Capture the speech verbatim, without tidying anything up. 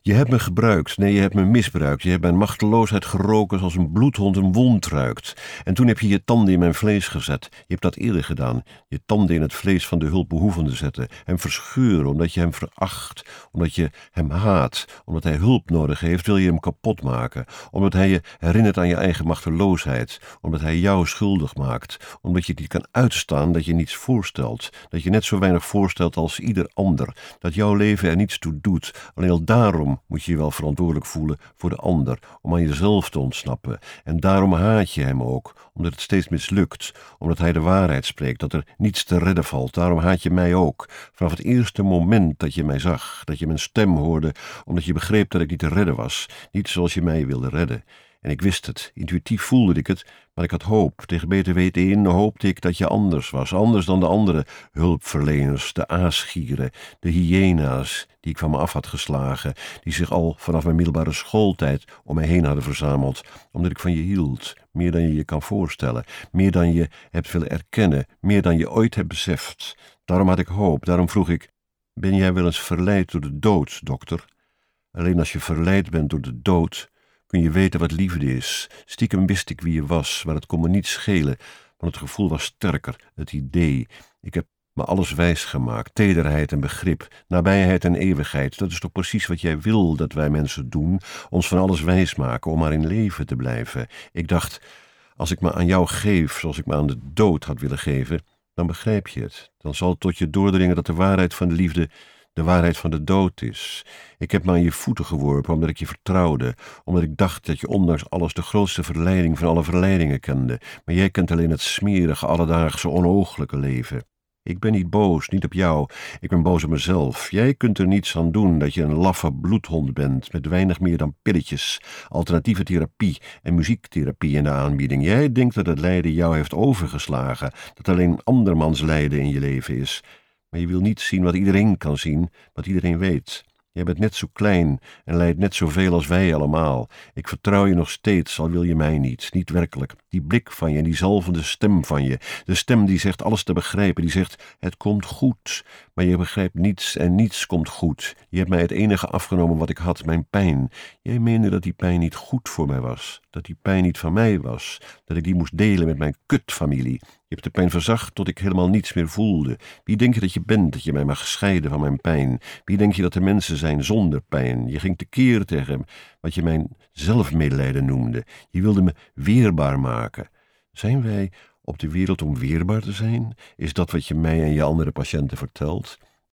Je hebt me gebruikt, nee, je hebt me misbruikt. Je hebt mijn machteloosheid geroken zoals een bloedhond een wond ruikt. En toen heb je je tanden in mijn vlees gezet. Je hebt dat eerder gedaan. Je tanden in het vlees van de hulpbehoevende zetten. Hem verscheuren omdat je hem veracht. Omdat je hem haat. Omdat hij hulp nodig heeft, wil je hem kapot maken. Omdat hij je herinnert aan je eigen machteloosheid. Omdat hij jou schuldig maakt. Omdat je het niet kan uitstaan dat je niets voorstelt. Dat je net zo weinig voorstelt als ieder ander. Dat jouw leven er niets toe doet. Alleen al daarom moet je je wel verantwoordelijk voelen voor de ander, om aan jezelf te ontsnappen. En daarom haat je hem ook, omdat het steeds mislukt, omdat hij de waarheid spreekt, dat er niets te redden valt. Daarom haat je mij ook. Vanaf het eerste moment dat je mij zag, dat je mijn stem hoorde, omdat je begreep dat ik niet te redden was, niet zoals je mij wilde redden. En ik wist het, intuïtief voelde ik het, maar ik had hoop. Tegen beter weten in hoopte ik dat je anders was, anders dan de andere hulpverleners, de aasgieren, de hyena's die ik van me af had geslagen, die zich al vanaf mijn middelbare schooltijd om mij heen hadden verzameld, omdat ik van je hield, meer dan je je kan voorstellen, meer dan je hebt willen erkennen, meer dan je ooit hebt beseft. Daarom had ik hoop, daarom vroeg ik, ben jij wel eens verleid door de dood, dokter? Alleen als je verleid bent door de dood, kun je weten wat liefde is. Stiekem wist ik wie je was, maar het kon me niet schelen, want het gevoel was sterker, het idee. Ik heb me alles wijs gemaakt, tederheid en begrip, nabijheid en eeuwigheid. Dat is toch precies wat jij wil dat wij mensen doen, ons van alles wijs maken om maar in leven te blijven. Ik dacht, als ik me aan jou geef zoals ik me aan de dood had willen geven, dan begrijp je het. Dan zal het tot je doordringen dat de waarheid van de liefde de waarheid van de dood is. Ik heb me aan je voeten geworpen omdat ik je vertrouwde, omdat ik dacht dat je ondanks alles de grootste verleiding van alle verleidingen kende, maar jij kent alleen het smerige, alledaagse, onooglijke leven. Ik ben niet boos, niet op jou, ik ben boos op mezelf. Jij kunt er niets aan doen dat je een laffe bloedhond bent, met weinig meer dan pilletjes, alternatieve therapie en muziektherapie in de aanbieding. Jij denkt dat het lijden jou heeft overgeslagen, dat alleen andermans lijden in je leven is. Maar je wil niet zien wat iedereen kan zien, wat iedereen weet. Jij bent net zo klein en lijdt net zoveel als wij allemaal. Ik vertrouw je nog steeds, al wil je mij niet. Niet werkelijk. Die blik van je en die zalvende stem van je. De stem die zegt alles te begrijpen. Die zegt, het komt goed. Maar je begrijpt niets en niets komt goed. Je hebt mij het enige afgenomen wat ik had, mijn pijn. Jij meende dat die pijn niet goed voor mij was. Dat die pijn niet van mij was. Dat ik die moest delen met mijn kutfamilie. Je hebt de pijn verzacht tot ik helemaal niets meer voelde. Wie denk je dat je bent, dat je mij mag scheiden van mijn pijn? Wie denk je dat er mensen zijn zonder pijn? Je ging tekeer tegen wat je mijn zelfmedelijden noemde. Je wilde me weerbaar maken. Zijn wij op de wereld om weerbaar te zijn? Is dat wat je mij en je andere patiënten vertelt?